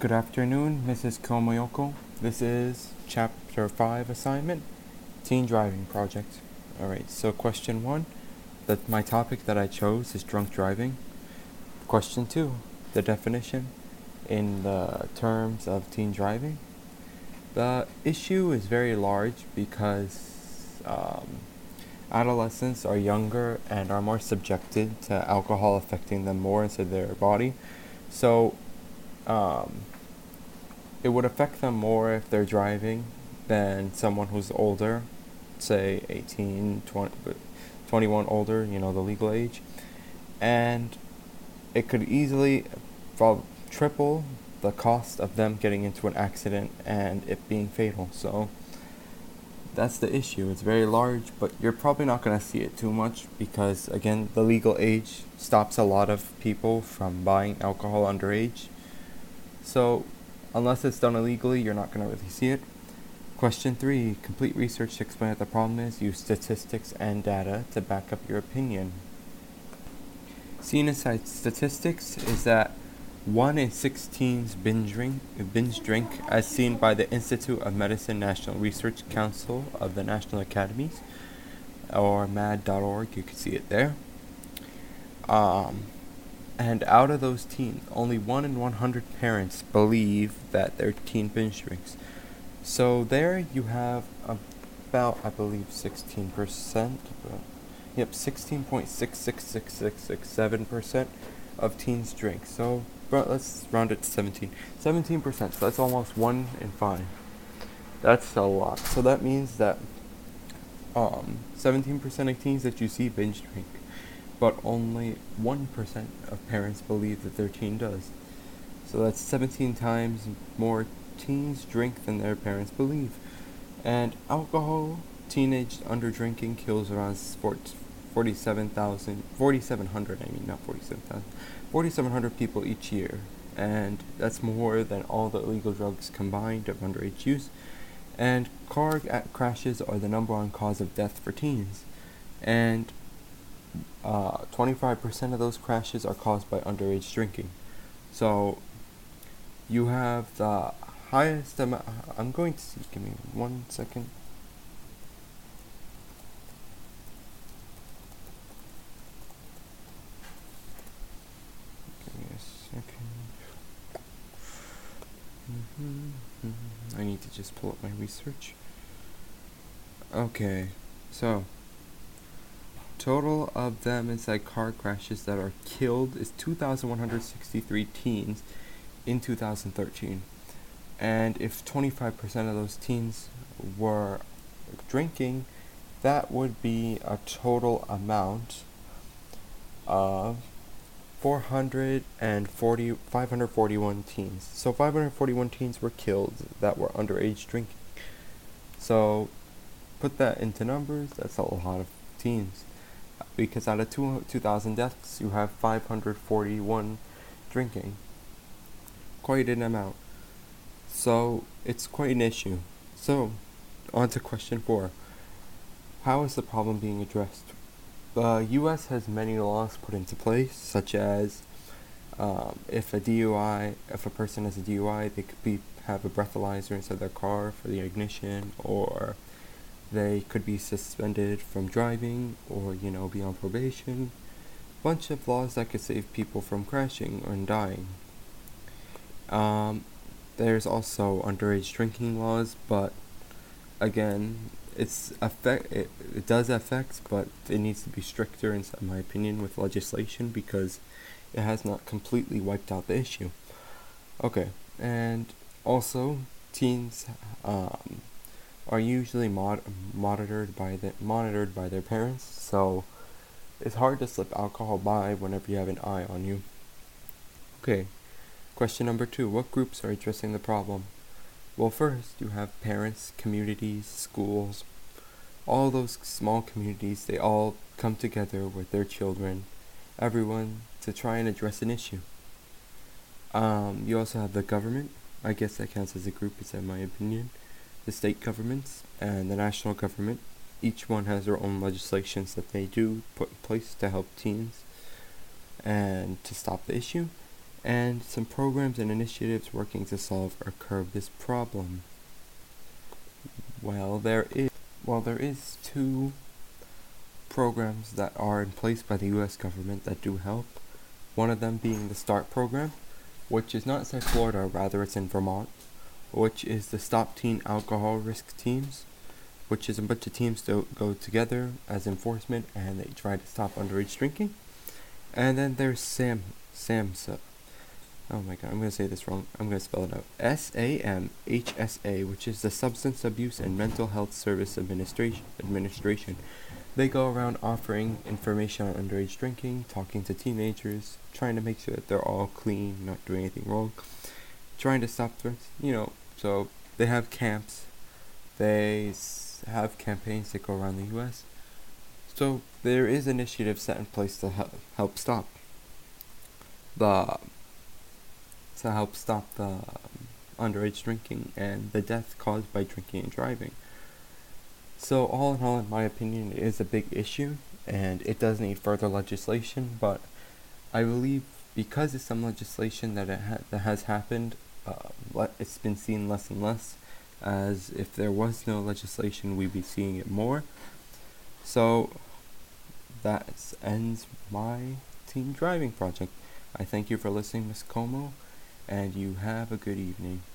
Good afternoon, Mrs. Komoyoko. This is Chapter 5 assignment, Teen Driving Project. Alright, so question 1, my topic that I chose is drunk driving. Question 2, the definition in the terms of teen driving. The issue is very large because adolescents are younger and are more subjected to alcohol affecting them more into their body. So, it would affect them more if they're driving than someone who's older, say 18, 20, 21 older, the legal age. And it could easily triple the cost of them getting into an accident and it being fatal. So that's the issue. It's very large, but you're probably not going to see it too much because, again, the legal age stops a lot of people from buying alcohol underage. So unless it's done illegally, you're not going to really see it. Question 3. Complete research to explain what the problem is. Use statistics and data to back up your opinion. Seen inside statistics is that 1 in 6 teens binge drink as seen by the Institute of Medicine National Research Council of the National Academies, or mad.org, you can see it there. And out of those teens, only 1 in 100 parents believe that their teen binge drinks. So there you have about, I believe, 16%. Yep, 16.666667% of teens drink. So let's round it to 17. 17%, so that's almost 1 in 5. That's a lot. So that means that 17% of teens that you see binge drink, but only 1% of parents believe that their teen does. So that's 17 times more teens drink than their parents believe. And alcohol, teenage under drinking kills around 4,700 people each year. And that's more than all the illegal drugs combined of underage use. And car crashes are the number one cause of death for teens. And 25% of those crashes are caused by underage drinking. So you have the highest amount. I'm going to see. Give me 1 second. Give me a second. I need to just pull up my research. Okay, so total of them inside car crashes that are killed is 2,163 teens in 2013. And if 25% of those teens were drinking, that would be a total amount of 541 teens. So 541 teens were killed that were underage drinking. So put that into numbers, that's a lot of teens. Because out of 2,000 deaths, you have 541 drinking. Quite an amount. So it's quite an issue. So on to question 4. How is the problem being addressed? The U.S. has many laws put into place, such as if a person has a DUI, they could have a breathalyzer inside their car for the ignition, or they could be suspended from driving, or be on probation. Bunch of laws that could save people from crashing and dying. There's also underage drinking laws, but again, it does affect, but it needs to be stricter, in my opinion, with legislation because it has not completely wiped out the issue. Okay, and also teens are usually monitored by their parents, so it's hard to slip alcohol by whenever you have an eye on you. Okay, question number 2. What groups are addressing the problem? Well, first, you have parents, communities, schools. All those small communities, they all come together with their children, everyone, to try and address an issue. You also have the government. I guess that counts as a group, it's in my opinion. The state governments and the national government. Each one has their own legislations that they do put in place to help teens and to stop the issue. and some programs and initiatives working to solve or curb this problem. Well, there is two programs that are in place by the US government that do help. One of them being the START program, which is not in Florida, rather it's in Vermont, which is the Stop Teen Alcohol Risk Teams, which is a bunch of teams that go together as enforcement and they try to stop underage drinking. And then there's SAMHSA. Oh my god, I'm going to say this wrong. I'm going to spell it out. SAMHSA, which is the Substance Abuse and Mental Health Service Administration. They go around offering information on underage drinking, talking to teenagers, trying to make sure that they're all clean, not doing anything wrong, trying to stop threats, so they have camps, they have campaigns that go around the US. So there is initiatives set in place to help stop the underage drinking and the death caused by drinking and driving. So all in all, in my opinion, it is a big issue, and it does need further legislation, but I believe because of some legislation that has happened, it's been seen less and less, as if there was no legislation, we'd be seeing it more. So that ends my teen driving project. I thank you for listening, Miss Como, and you have a good evening.